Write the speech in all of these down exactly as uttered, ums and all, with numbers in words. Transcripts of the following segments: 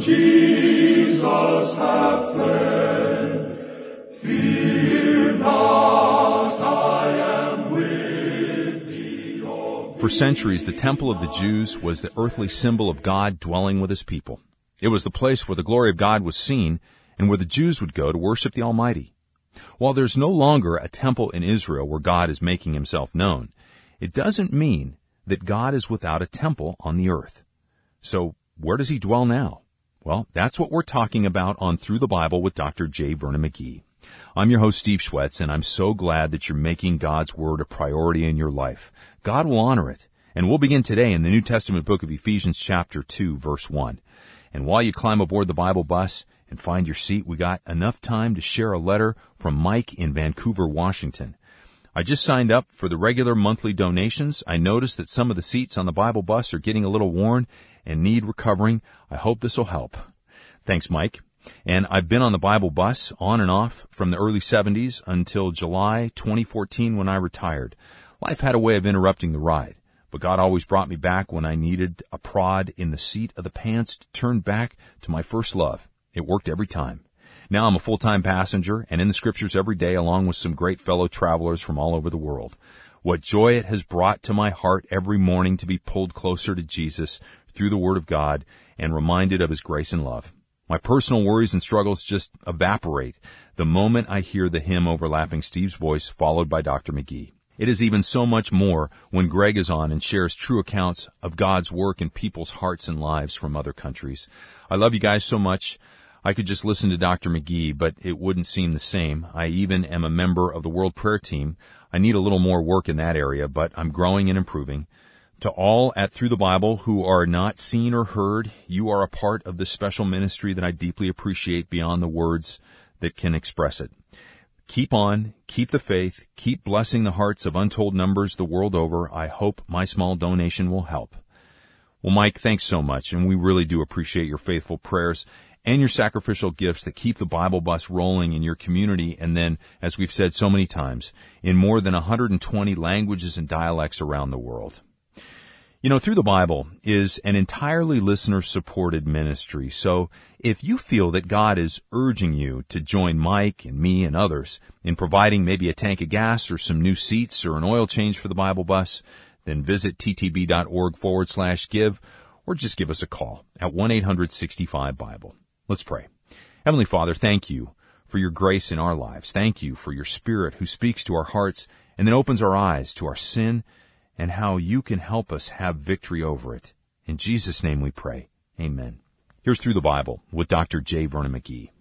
Jesus have fled. Fear not, I am with thee. O For centuries, the temple of the Jews was the earthly symbol of God dwelling with his people. It was the place where the glory of God was seen and where the Jews would go to worship the Almighty. While there's no longer a temple in Israel where God is making himself known, it doesn't mean that God is without a temple on the earth. So where does he dwell now? Well, that's what we're talking about on Through the Bible with Doctor J. Vernon McGee. I'm your host, Steve Schwetz, and I'm so glad that you're making God's Word a priority in your life. God will honor it. And we'll begin today in the New Testament book of Ephesians chapter two, verse one. And while you climb aboard the Bible bus and find your seat, we got enough time to share a letter from Mike in Vancouver, Washington. I just signed up for the regular monthly donations. I noticed that some of the seats on the Bible bus are getting a little worn and need recovering. I hope this will help. Thanks, Mike. And I've been on the Bible bus on and off from the early seventies until July twenty fourteen when I retired. Life had a way of interrupting the ride, but God always brought me back when I needed a prod in the seat of the pants to turn back to my first love. It worked every time. Now I'm a full-time passenger and in the Scriptures every day along with some great fellow travelers from all over the world. What joy it has brought to my heart every morning to be pulled closer to Jesus through the Word of God and reminded of His grace and love. My personal worries and struggles just evaporate the moment I hear the hymn overlapping Steve's voice followed by Doctor McGee. It is even so much more when Greg is on and shares true accounts of God's work in people's hearts and lives from other countries. I love you guys so much. I could just listen to Doctor McGee, but it wouldn't seem the same. I even am a member of the World Prayer Team. I need a little more work in that area, but I'm growing and improving. To all at Through the Bible who are not seen or heard, you are a part of this special ministry that I deeply appreciate beyond the words that can express it. Keep on, keep the faith, keep blessing the hearts of untold numbers the world over. I hope my small donation will help. Well, Mike, thanks so much, and we really do appreciate your faithful prayers and your sacrificial gifts that keep the Bible bus rolling in your community and then, as we've said so many times, in more than one hundred twenty languages and dialects around the world. You know, Through the Bible is an entirely listener-supported ministry, so if you feel that God is urging you to join Mike and me and others in providing maybe a tank of gas or some new seats or an oil change for the Bible bus, then visit ttb.org forward slash give or just give us a call at one eight hundred sixty-five Bible. Let's pray. Heavenly Father, thank you for your grace in our lives. Thank you for your Spirit who speaks to our hearts and then opens our eyes to our sin and how you can help us have victory over it. In Jesus' name we pray. Amen. Here's Through the Bible with Doctor J. Vernon McGee.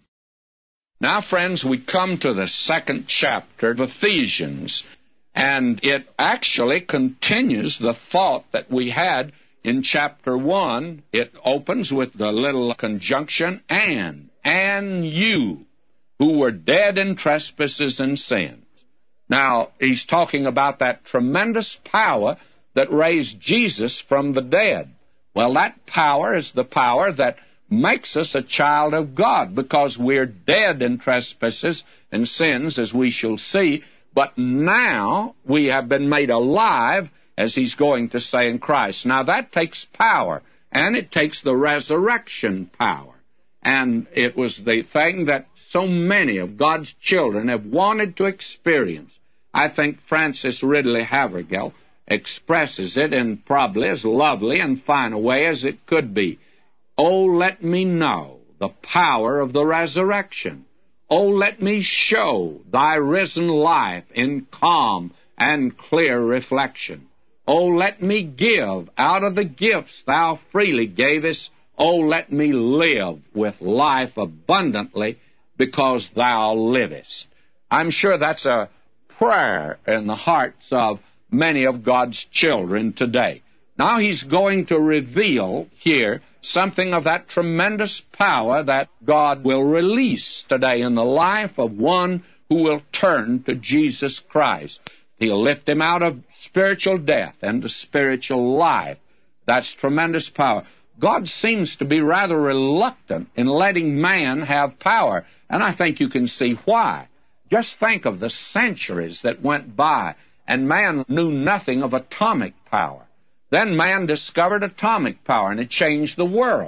Now, friends, we come to the second chapter of Ephesians, and it actually continues the thought that we had in chapter one. It opens with the little conjunction, and, and you, who were dead in trespasses and sins. Now, he's talking about that tremendous power that raised Jesus from the dead. Well, that power is the power that makes us a child of God, because we're dead in trespasses and sins, as we shall see, but now we have been made alive, as he's going to say, in Christ. Now, that takes power, and it takes the resurrection power. And it was the thing that so many of God's children have wanted to experience. I think Francis Ridley Havergal expresses it in probably as lovely and fine a way as it could be. Oh, let me know the power of the resurrection. Oh, let me show thy risen life in calm and clear reflection. Oh, let me give out of the gifts thou freely gavest. Oh, let me live with life abundantly because thou livest. I'm sure that's a prayer in the hearts of many of God's children today. Now he's going to reveal here something of that tremendous power that God will release today in the life of one who will turn to Jesus Christ. He'll lift him out of spiritual death and to spiritual life. That's tremendous power. God seems to be rather reluctant in letting man have power, and I think you can see why. Just think of the centuries that went by, and man knew nothing of atomic power. Then man discovered atomic power, and it changed the world.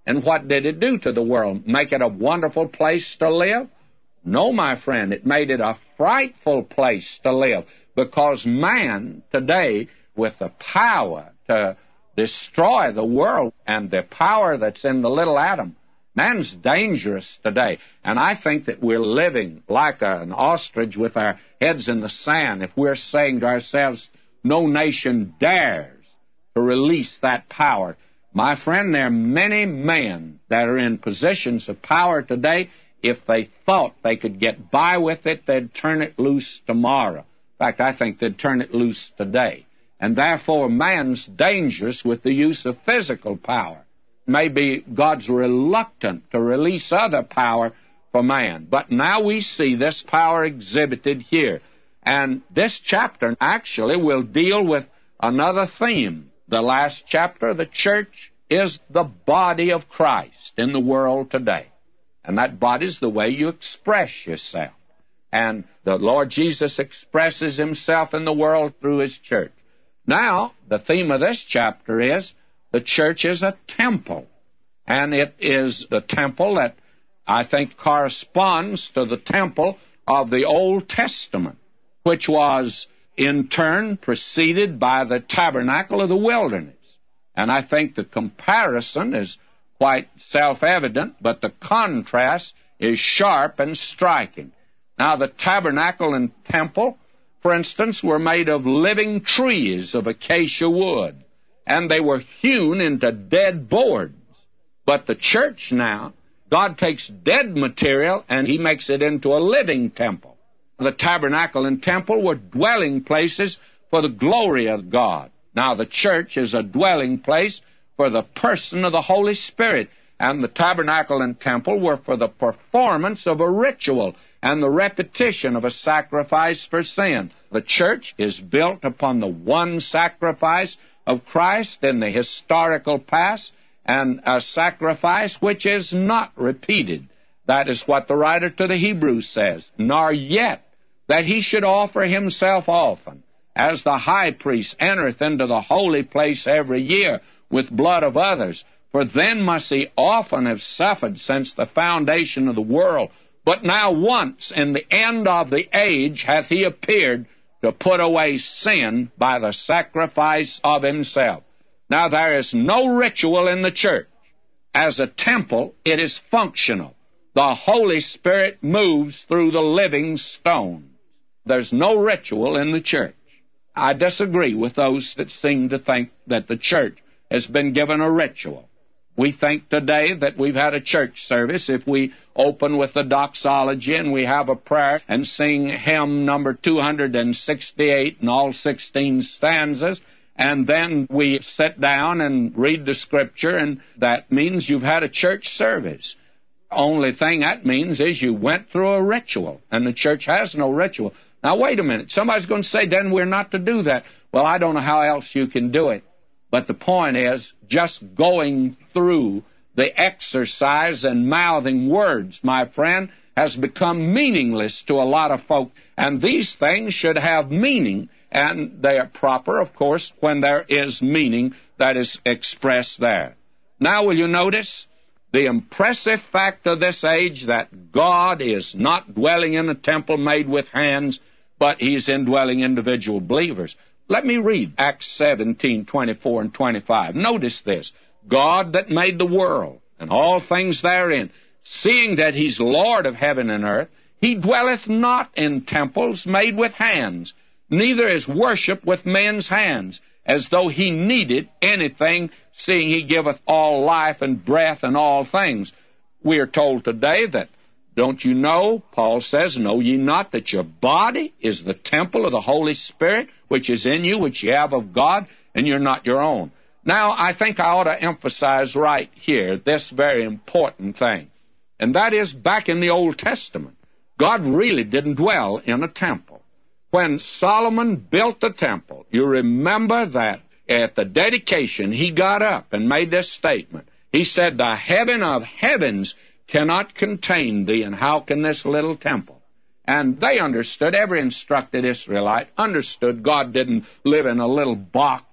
And what did it do to the world? Make it a wonderful place to live? No, my friend, it made it a frightful place to live, because man today, with the power to destroy the world and the power that's in the little atom, man's dangerous today. And I think that we're living like an ostrich with our heads in the sand if we're saying to ourselves, no nation dares to release that power. My friend, there are many men that are in positions of power today. If they thought they could get by with it, they'd turn it loose tomorrow. In fact, I think they'd turn it loose today. And therefore, man's dangerous with the use of physical power. Maybe God's reluctant to release other power for man. But now we see this power exhibited here. And this chapter actually will deal with another theme. The last chapter, the church is the body of Christ in the world today. And that body is the way you express yourself. And the Lord Jesus expresses himself in the world through his church. Now, the theme of this chapter is the church is a temple. And it is the temple that I think corresponds to the temple of the Old Testament, which was in turn preceded by the tabernacle of the wilderness. And I think the comparison is quite self-evident, but the contrast is sharp and striking. Now, the tabernacle and temple, for instance, were made of living trees of acacia wood, and they were hewn into dead boards. But the church now, God takes dead material and he makes it into a living temple. The tabernacle and temple were dwelling places for the glory of God. Now, the church is a dwelling place for the person of the Holy Spirit, and the tabernacle and temple were for the performance of a ritual and the repetition of a sacrifice for sin. The church is built upon the one sacrifice of Christ in the historical past, and a sacrifice which is not repeated. That is what the writer to the Hebrews says, nor yet that he should offer himself often, as the high priest entereth into the holy place every year with blood of others. For then must he often have suffered since the foundation of the world. But now once in the end of the age hath he appeared to put away sin by the sacrifice of himself. Now, there is no ritual in the church. As a temple, it is functional. The Holy Spirit moves through the living stones. There's no ritual in the church. I disagree with those that seem to think that the church has been given a ritual. We think today that we've had a church service if we open with the doxology and we have a prayer and sing hymn number two hundred sixty-eight and all sixteen stanzas, and then we sit down and read the Scripture, and that means you've had a church service. Only thing that means is you went through a ritual, and the church has no ritual. Now, wait a minute. Somebody's going to say, then we're not to do that. Well, I don't know how else you can do it. But the point is, just going through the exercise and mouthing words, my friend, has become meaningless to a lot of folk. And these things should have meaning, and they are proper, of course, when there is meaning that is expressed there. Now, will you notice the impressive fact of this age that God is not dwelling in a temple made with hands, but he's indwelling individual believers. Let me read Acts seventeen, twenty-four and twenty-five. Notice this. God that made the world and all things therein, seeing that he's Lord of heaven and earth, he dwelleth not in temples made with hands, neither is worship with men's hands, as though he needed anything, seeing he giveth all life and breath and all things. We are told today that, don't you know, Paul says, know ye not that your body is the temple of the Holy Spirit, which is in you, which ye have of God, and you're not your own. Now, I think I ought to emphasize right here this very important thing, and that is back in the Old Testament, God really didn't dwell in a temple. When Solomon built the temple, you remember that at the dedication, he got up and made this statement. He said, the heaven of heavens cannot contain thee, and how can this little temple? And they understood, every instructed Israelite understood God didn't live in a little box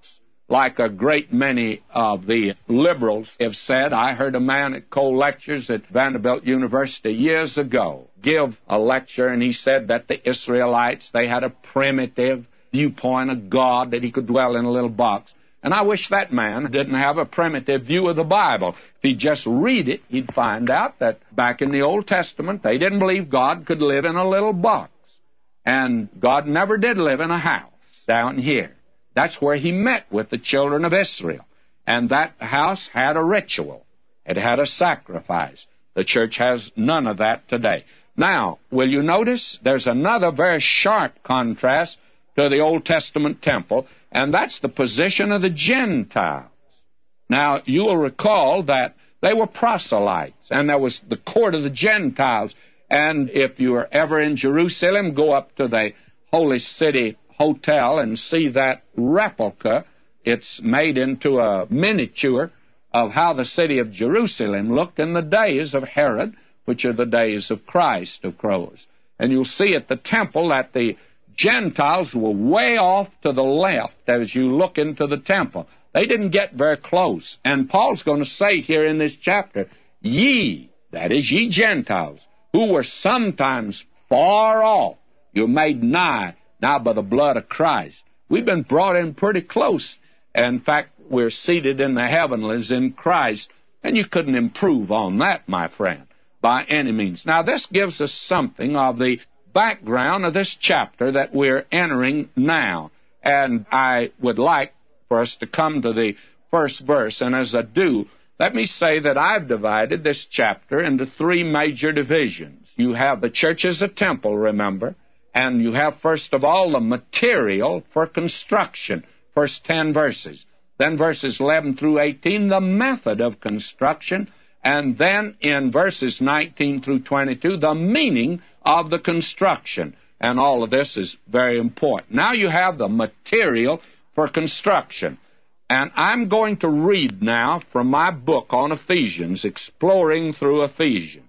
like a great many of the liberals have said. I heard a man at Cole Lectures at Vanderbilt University years ago give a lecture, and he said that the Israelites, they had a primitive viewpoint of God, that he could dwell in a little box. And I wish that man didn't have a primitive view of the Bible. If he'd just read it, he'd find out that back in the Old Testament, they didn't believe God could live in a little box. And God never did live in a house down here. That's where he met with the children of Israel. And that house had a ritual. It had a sacrifice. The church has none of that today. Now, will you notice there's another very sharp contrast to the Old Testament temple, and that's the position of the Gentiles. Now, you will recall that they were proselytes, and there was the court of the Gentiles. And if you are ever in Jerusalem, go up to the Holy City Hotel and see that replica. It's made into a miniature of how the city of Jerusalem looked in the days of Herod, which are the days of Christ, of course. And you'll see at the temple that the Gentiles were way off to the left as you look into the temple. They didn't get very close. And Paul's going to say here in this chapter, ye, that is, ye Gentiles, who were sometimes far off, you're made nigh now by the blood of Christ. We've been brought in pretty close. In fact, we're seated in the heavenlies in Christ, and you couldn't improve on that, my friend, by any means. Now, this gives us something of the background of this chapter that we're entering now. And I would like for us to come to the first verse. And as I do, let me say that I've divided this chapter into three major divisions. You have the church as a temple, remember, and you have, first of all, the material for construction, first ten verses. Then verses eleven through eighteen, the method of construction. And then in verses nineteen through twenty-two, the meaning of the construction. And all of this is very important. Now you have the material for construction. And I'm going to read now from my book on Ephesians, Exploring Through Ephesians.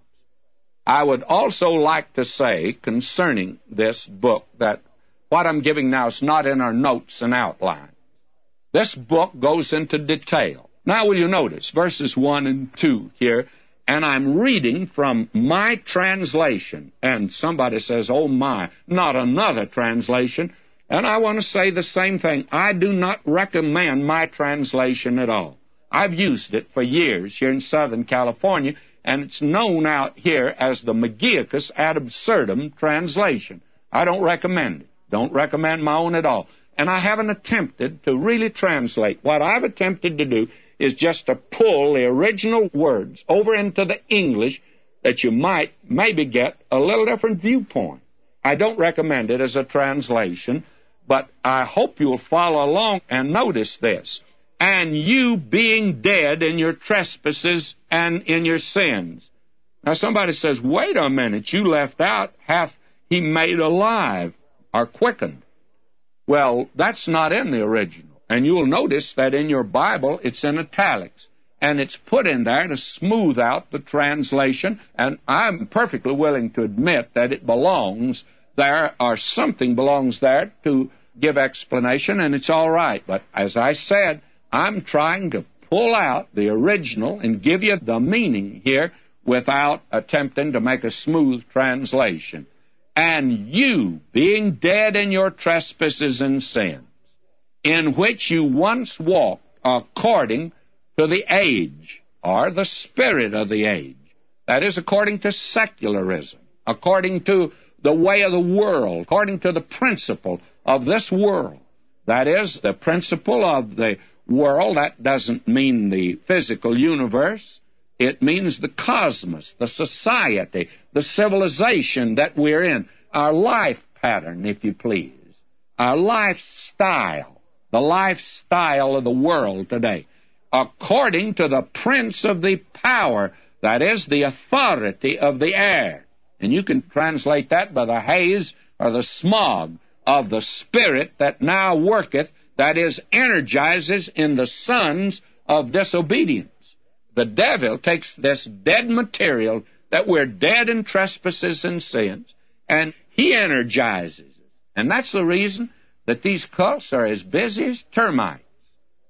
I would also like to say concerning this book that what I'm giving now is not in our notes and outline. This book goes into detail. Now will you notice verses one and two here, and I'm reading from my translation. And somebody says, oh my, not another translation. And I want to say the same thing. I do not recommend my translation at all. I've used it for years here in Southern California, and it's known out here as the Magicus ad absurdum translation. I don't recommend it. Don't recommend my own at all. And I haven't attempted to really translate. What I've attempted to do is just to pull the original words over into the English that you might maybe get a little different viewpoint. I don't recommend it as a translation, but I hope you'll follow along and notice this. And you being dead in your trespasses and in your sins. Now somebody says, wait a minute, you left out, hath he made alive or quickened. Well, that's not in the original. And you'll notice that in your Bible, it's in italics. And it's put in there to smooth out the translation. And I'm perfectly willing to admit that it belongs there, or something belongs there to give explanation, and it's all right. But as I said, I'm trying to pull out the original and give you the meaning here without attempting to make a smooth translation. And you, being dead in your trespasses and sins, in which you once walked according to the age, or the spirit of the age, that is, according to secularism, according to the way of the world, according to the principle of this world, that is, the principle of the world. That doesn't mean the physical universe. It means the cosmos, the society, the civilization that we're in, our life pattern, if you please, our lifestyle, the lifestyle of the world today, according to the prince of the power, that is, the authority of the air. And you can translate that by the haze or the smog of the spirit that now worketh, that is, energizes in the sons of disobedience. The devil takes this dead material that we're dead in trespasses and sins, and he energizes it. And that's the reason that these cults are as busy as termites.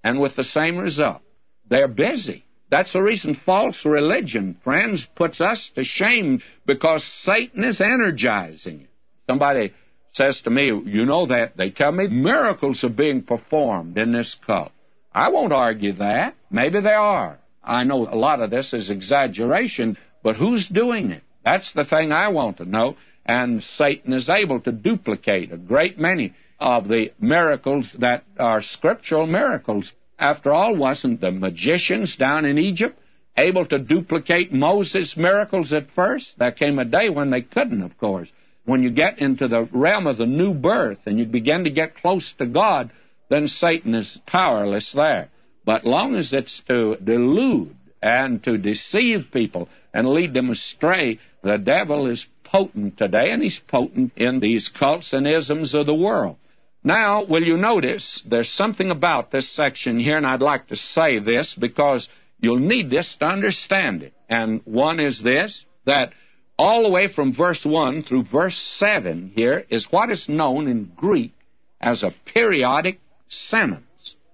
and with the same result. They're busy. That's the reason false religion, friends, puts us to shame, because Satan is energizing it. Somebody says to me, you know that they tell me miracles are being performed in this cult. I won't argue that. Maybe they are. I know a lot of this is exaggeration, but who's doing it? That's the thing I want to know. And Satan is able to duplicate a great many of the miracles that are scriptural miracles. After all, wasn't the magicians down in Egypt able to duplicate Moses' miracles at first? There came a day when they couldn't, of course. When you get into the realm of the new birth and you begin to get close to God, then Satan is powerless there. But long as it's to delude and to deceive people and lead them astray, the devil is potent today, and he's potent in these cults and isms of the world. Now, will you notice, there's something about this section here, and I'd like to say this because you'll need this to understand it. And one is this, that all the way from verse one through verse seven here is what is known in Greek as a periodic sentence.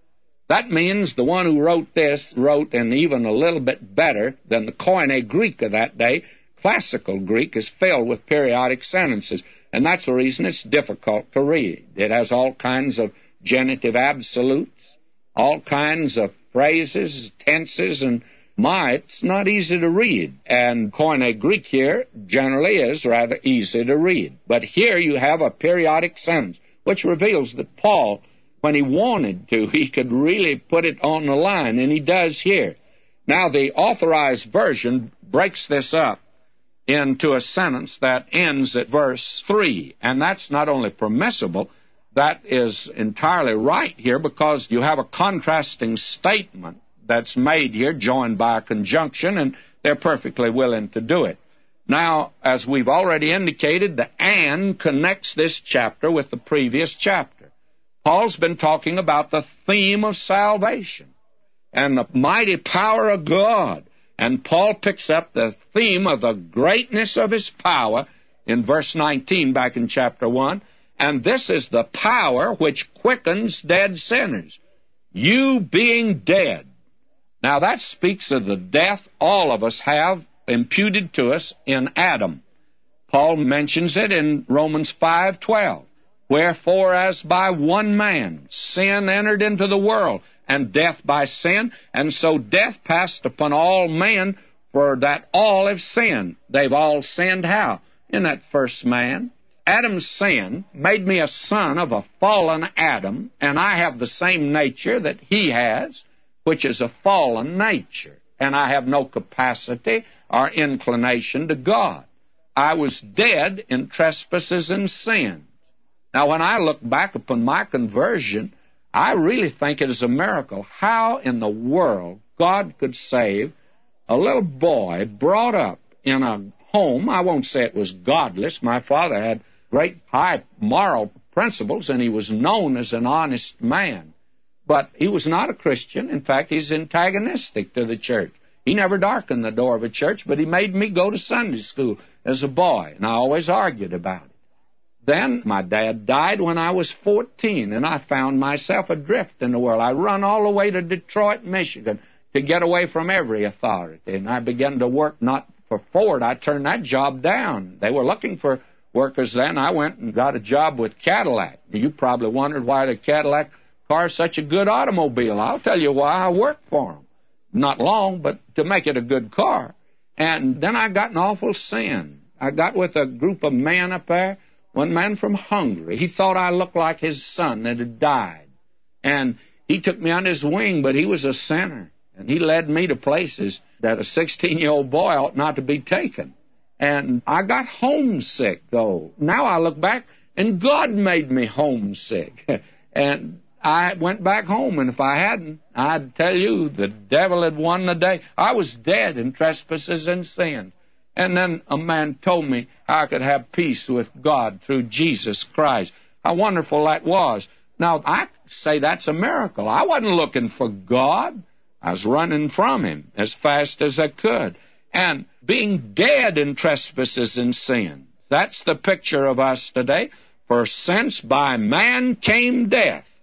That means the one who wrote this wrote, and even a little bit better than the Koine Greek of that day. Classical Greek is filled with periodic sentences, and that's the reason it's difficult to read. It has all kinds of genitive absolutes, all kinds of phrases, tenses, and my, it's not easy to read. And Koine Greek here generally is rather easy to read. But here you have a periodic sentence, which reveals that Paul, when he wanted to, he could really put it on the line, and he does here. Now, the Authorized Version breaks this up into a sentence that ends at verse three, and that's not only permissible, that is entirely right here, because you have a contrasting statement that's made here, joined by a conjunction, and they're perfectly willing to do it. Now, as we've already indicated, the and connects this chapter with the previous chapter. Paul's been talking about the theme of salvation and the mighty power of God. And Paul picks up the theme of the greatness of his power in verse nineteen back in chapter one. And this is the power which quickens dead sinners, you being dead. Now that speaks of the death all of us have imputed to us in Adam. Paul mentions it in Romans five twelve. Wherefore, as by one man sin entered into the world, and death by sin, and so death passed upon all men, for that all have sinned. They've all sinned how? In that first man. Adam's sin made me a son of a fallen Adam, and I have the same nature that he has, which is a fallen nature, and I have no capacity or inclination to God. I was dead in trespasses and sins. Now, when I look back upon my conversion, I really think it is a miracle how in the world God could save a little boy brought up in a home. I won't say it was godless. My father had great high moral principles, and he was known as an honest man. But he was not a Christian. In fact, he's antagonistic to the church. He never darkened the door of a church, but he made me go to Sunday school as a boy, and I always argued about it. Then my dad died when I was fourteen, and I found myself adrift in the world. I run all the way to Detroit, Michigan, to get away from every authority, and I began to work not for Ford. I turned that job down. They were looking for workers then. I went and got a job with Cadillac. You probably wondered why the Cadillac car is such a good automobile. I'll tell you why. I worked for them. Not long, but to make it a good car. And then I got in awful sin. I got with a group of men up there. One man from Hungary. He thought I looked like his son that had died. And he took me under his wing, but he was a sinner. And he led me to places that a sixteen-year-old boy ought not to be taken. And I got homesick, though. Now I look back, and God made me homesick. And I went back home, and if I hadn't, I'd tell you, the devil had won the day. I was dead in trespasses and sins. And then a man told me how I could have peace with God through Jesus Christ. How wonderful that was. Now, I say that's a miracle. I wasn't looking for God. I was running from him as fast as I could. And being dead in trespasses and sins. That's the picture of us today. For since by man came death.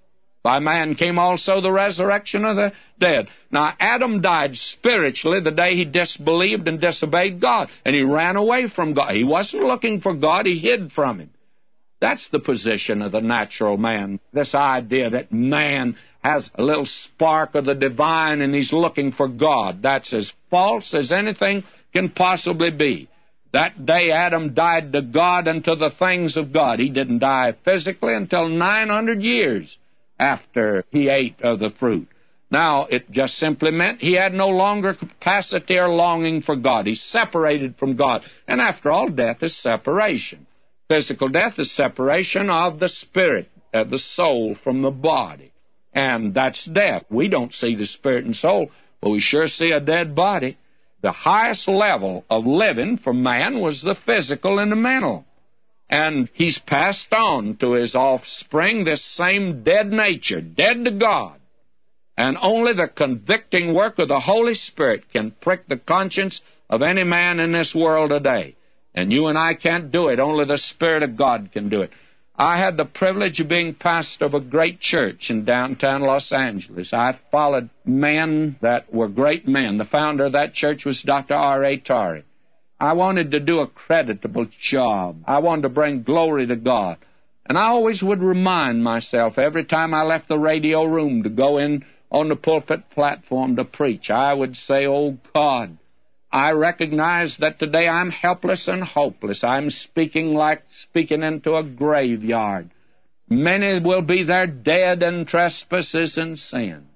By man came also the resurrection of the dead. Now, Adam died spiritually the day he disbelieved and disobeyed God, and he ran away from God. He wasn't looking for God, he hid from him. That's the position of the natural man. This idea that man has a little spark of the divine and he's looking for God. That's as false as anything can possibly be. That day Adam died to God and to the things of God. He didn't die physically until nine hundred years after he ate of the fruit. Now, it just simply meant he had no longer capacity or longing for God. He's separated from God. And after all, death is separation. Physical death is separation of the spirit, of the soul from the body. And that's death. We don't see the spirit and soul, but we sure see a dead body. The highest level of living for man was the physical and the mental. And he's passed on to his offspring this same dead nature, dead to God. And only the convicting work of the Holy Spirit can prick the conscience of any man in this world today. And you and I can't do it. Only the Spirit of God can do it. I had the privilege of being pastor of a great church in downtown Los Angeles. I followed men that were great men. The founder of that church was Doctor R A Torrey. I wanted to do a creditable job. I wanted to bring glory to God. And I always would remind myself every time I left the radio room to go in on the pulpit platform to preach, I would say, "Oh God, I recognize that today I'm helpless and hopeless. I'm speaking like speaking into a graveyard. Many will be there dead in trespasses and sins."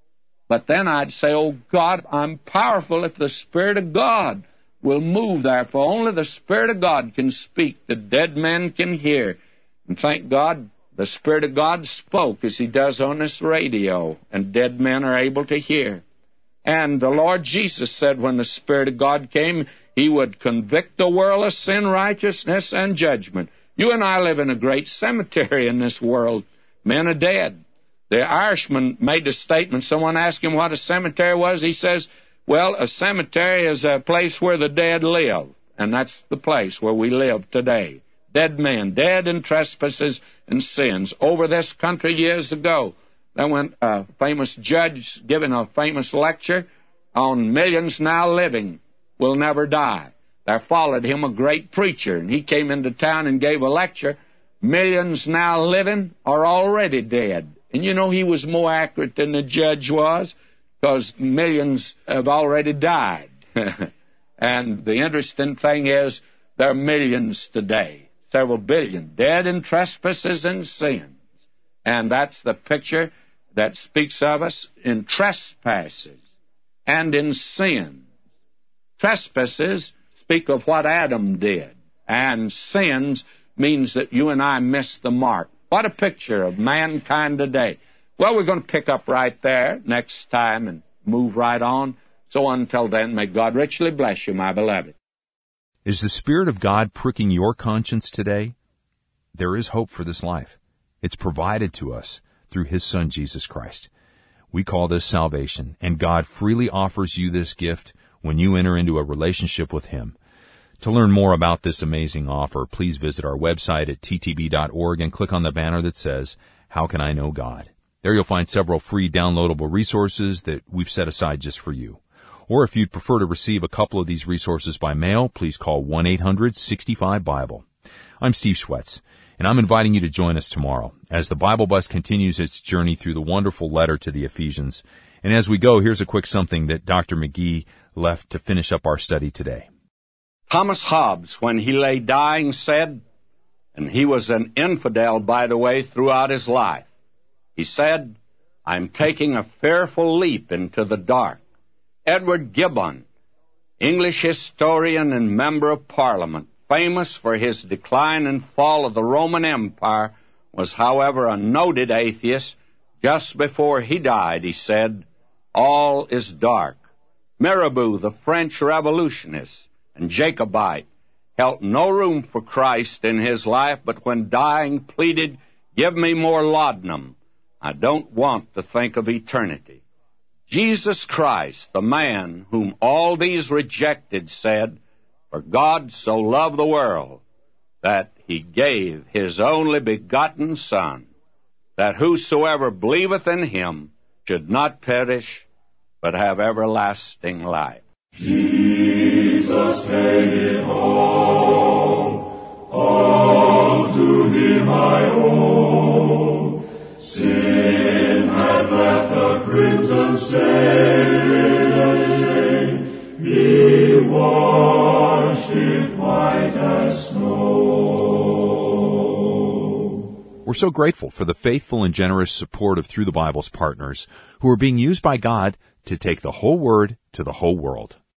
But then I'd say, "Oh God, I'm powerful if the Spirit of God will move there, for only the Spirit of God can speak. The dead men can hear." And thank God, the Spirit of God spoke as He does on this radio, and dead men are able to hear. And the Lord Jesus said when the Spirit of God came, He would convict the world of sin, righteousness, and judgment. You and I live in a great cemetery in this world. Men are dead. The Irishman made the statement. Someone asked him what a cemetery was. He says, "Well, a cemetery is a place where the dead live." And that's the place where we live today. Dead men, dead in trespasses and sins. Over this country years ago, there went a famous judge giving a famous lecture on millions now living will never die. There followed him a great preacher, and he came into town and gave a lecture. Millions now living are already dead. And you know, he was more accurate than the judge was, because millions have already died. And the interesting thing is, there are millions today, several billion, dead in trespasses and sins. And that's the picture that speaks of us in trespasses and in sins. Trespasses speak of what Adam did, and sins means that you and I missed the mark. What a picture of mankind today. Well, we're going to pick up right there next time and move right on. So until then, may God richly bless you, my beloved. Is the Spirit of God pricking your conscience today? There is hope for this life. It's provided to us through His Son, Jesus Christ. We call this salvation, and God freely offers you this gift when you enter into a relationship with Him. To learn more about this amazing offer, please visit our website at t t b dot org and click on the banner that says, "How Can I Know God?" There you'll find several free downloadable resources that we've set aside just for you. Or if you'd prefer to receive a couple of these resources by mail, please call one eight hundred sixty-five Bible. I'm Steve Schwetz, and I'm inviting you to join us tomorrow as the Bible Bus continues its journey through the wonderful letter to the Ephesians. And as we go, here's a quick something that Doctor McGee left to finish up our study today. Thomas Hobbes, when he lay dying, said, and he was an infidel, by the way, throughout his life, he said, "I'm taking a fearful leap into the dark." Edward Gibbon, English historian and member of Parliament, famous for his decline and fall of the Roman Empire, was, however, a noted atheist. Just before he died, he said, "All is dark." Mirabeau, the French revolutionist and Jacobite, held no room for Christ in his life, but when dying pleaded, "Give me more laudanum. I don't want to think of eternity." Jesus Christ, the man whom all these rejected, said, "For God so loved the world that He gave His only begotten Son, that whosoever believeth in him should not perish, but have everlasting life. Jesus paid it all, all to him I owe. Sin had left a crimson stain, he washed it white as snow. We're so grateful for the faithful and generous support of Through the Bible's partners who are being used by God to take the whole Word to the whole world.